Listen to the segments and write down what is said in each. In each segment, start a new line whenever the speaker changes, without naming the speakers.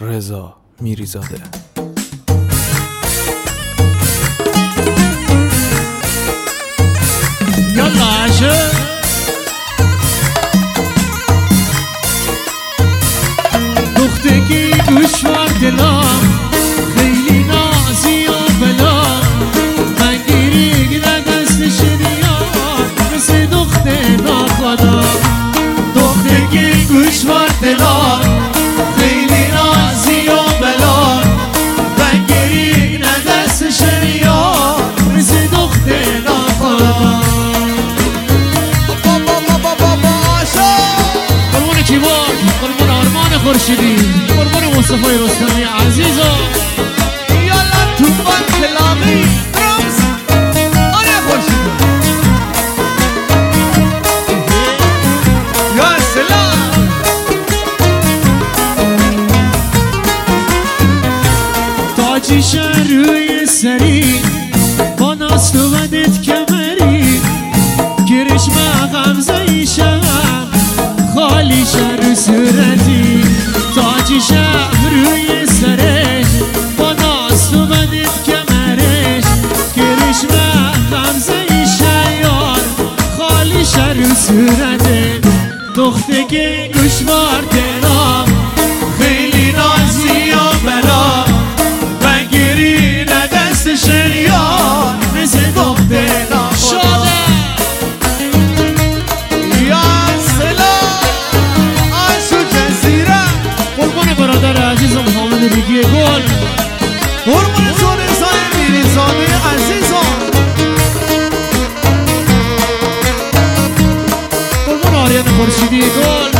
رضا میریزاده.
یالا عجب دختگی دشوار دلم خیلی نازی و بلا من گیره دست شریان مثل دخته ناخدا دختگی دشوار دلم خیلی نازی و بلا من گیره دست شریان مثل دخته ناخدا قربون کیبورد قربون آرمان خورشیدی قربون مصطفی رستمی عزیزا
یالا توفان کلامی رمز آره خورشیدی یا سلام
تاجی شهر روی سری با ناست و بدت کمری گرش غمزه ایشم خالی شهر صورتی تاجی شهر روی سرش با ناست و بدت کمرش گرش غمزه ایشم خالی شهر صورته دختگی گوشوار دلم خیلی نازی و بلا بگیری دست شریان مثل دخته ناخدا
یا سلام آسو جزیره
قربان برادر عزیزم حامد ریگی گل
قربون رضا میریزاده عزیزان
قربان آریان خورشیدی گل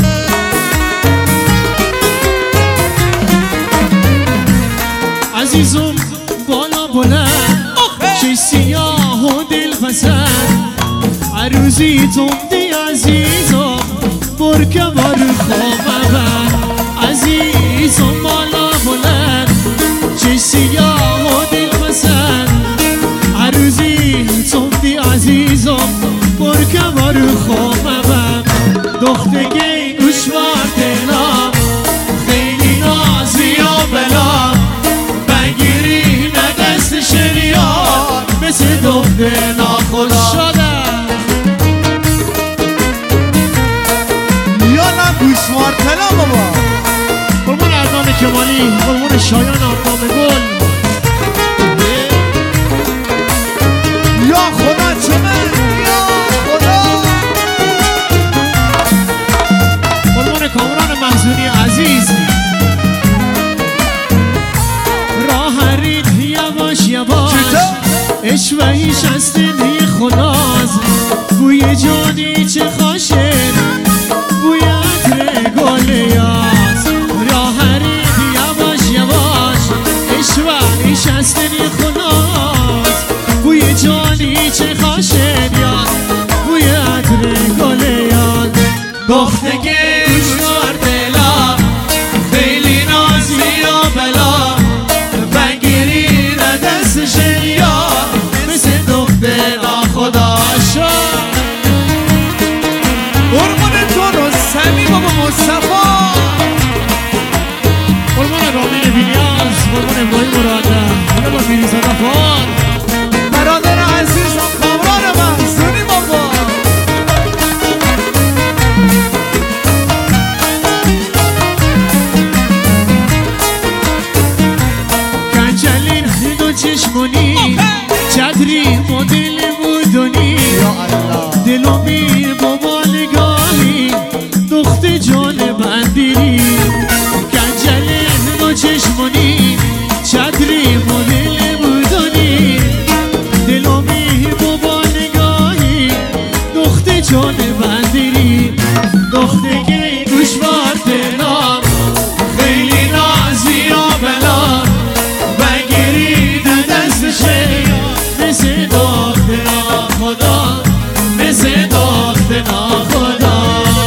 عزیزم بالا بلند چه سیاه و دل پسند عروزی تندی عزیزم برکه بار خوابم عزیزم بالا بلند چه سیاه و دل پسند عروزی تندی عزیزم برکه بار خوابم دختگی گوشوار دلم خیلی نازی و بلا بگیری دست شریان مثل دخته ناخدا شدم
یالا گوشوار تلا بابا
قربون اردان کمالی قربون شایان آرمان گل
یا خدا چمه یا خدا
قربون کامران محزونی عزیز راه هرید یواش یواش اشوهیش از دلی خداز بوی جانی چه خوشه بوی عطر گل یاز راه هرید یواش یواش اشوهیش از دلی خداز بوی جانی چه خوشه یاز بوی عطر گل یاز دختگی گوشوار دلم خیلی نازی و بلا بگیری دست شریان مثل دخته ناخدا شد
قربون تو رستمی بابا مصطفی
قربان رامین بیلیاز قربان ابراهیم مرادم قربان میریزاده فار
برادر عزیزم کامران محزونی بابا
کنجلین دو چشمونی چتری مدل بودونی دلو میر بابا نگاهی دخت جان بندیری کنجلین دو چشمونی چتری مدل بودونی دلو میر بابا نگاهی دخت جان بندیری دختگی گوشوار دلم خیلی نازی و بلا بگیری دست شریان مثل دخته ناخدا مثل دخته ناخدا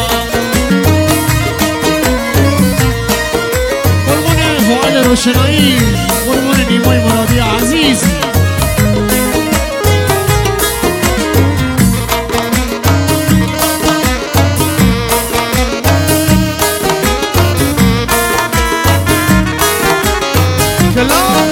قربون فعال روشنایی قربون نیمای مرادی عزیز
سلام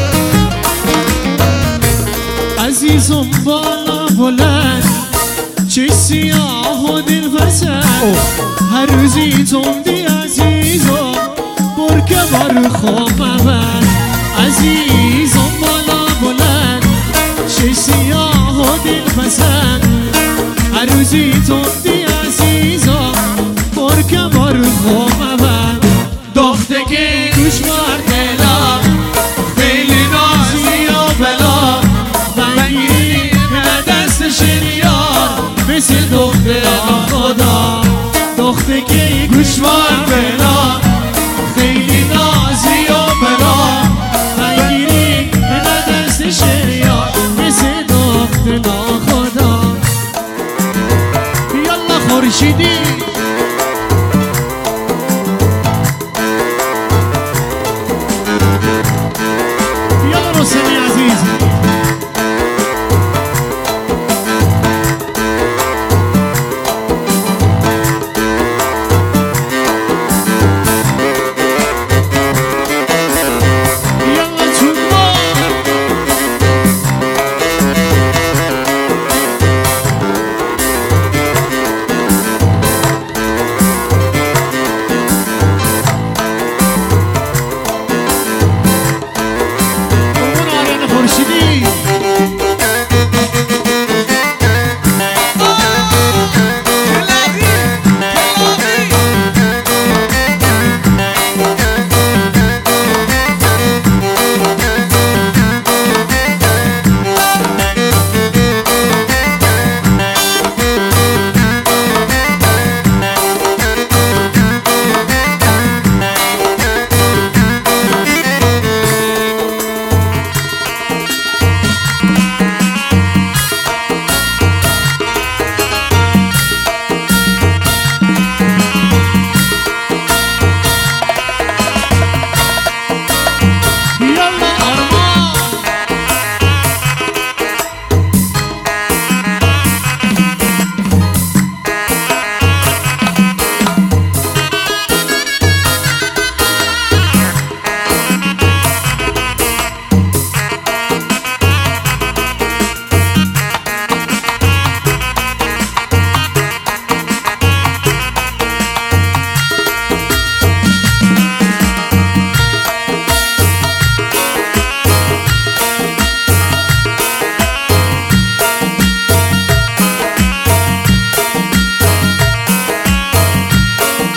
عزیزم بالا بلند چه سیاه و دل پسند هر روزی تندی عزیزم برکه بار خواب مبند عزیزم بالا بلند چه سیاه و دل پسند هر روزی تندی عزیزم برکه بار خواب مبند دخته که گوش بار دلا خیلی نازی و بلا بگیری به دست شریار مثل دخته خدا دخته که گوشوار بلا خیلی نازی و بلا بگیری به دست شریار مثل دخته خدا یالا خورشیدی یالا رستمی عزیز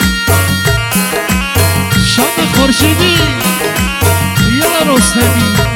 خورشیدی یالا رستمی